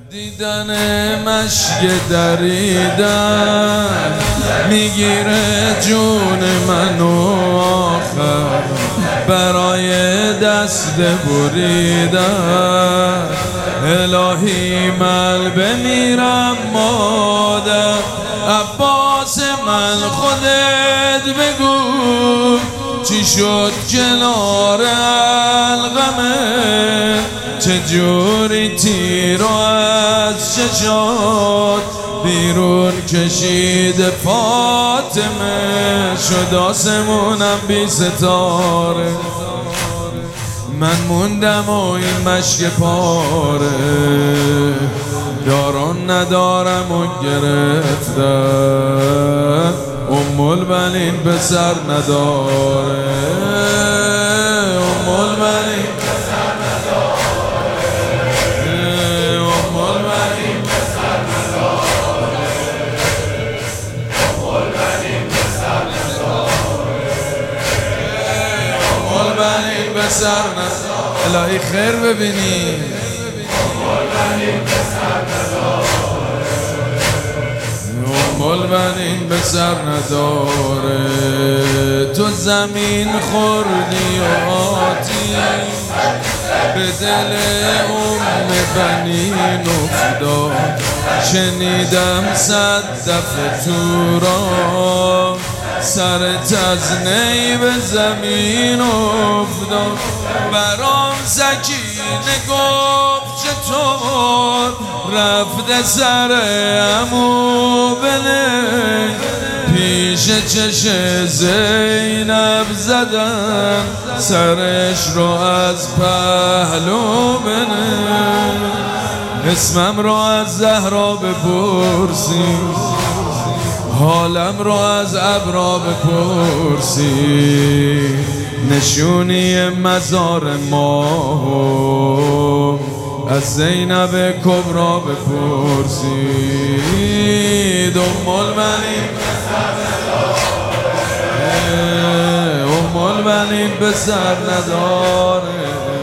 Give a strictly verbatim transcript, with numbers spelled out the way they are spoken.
دیدن مشک دریدن میگیره جون منو آخر برای دست بریدن. الهی من بمیرم مادر عباس من خودت بگو چی شد کنار القمه، چجوری تیر از چشات بیرون کشید فاطمه، شد آسمونم بی ستاره. من موندم و این مشک پاره داران ندارم و گرفتم، ام البنین به سر نداره، ام البنین به سر نداره، ام البنین به سر نداره، ام البنین به سر نداره، ام البنین به سر نداره. الهی خیر ببینی، ام البنین به سر نداره، ام البنین به سر نداره. تو زمین خوردی و آتیش به دل ام بنین افتاد، شنیدم صد دفعه تو را سرت از نی به زمین افتاد. برام سکینه گفت چطور رفته سر عمو بنه، پیش چش زینب زدن سرش رو از پهلو بنه. اسمم رو از زهرا بپرسی، حالم رو از ابرا بپرسی، نشونی مزار ما از زینب کبرا بپرسید. ام البنین به سر نداره، ام البنین به سر نداره.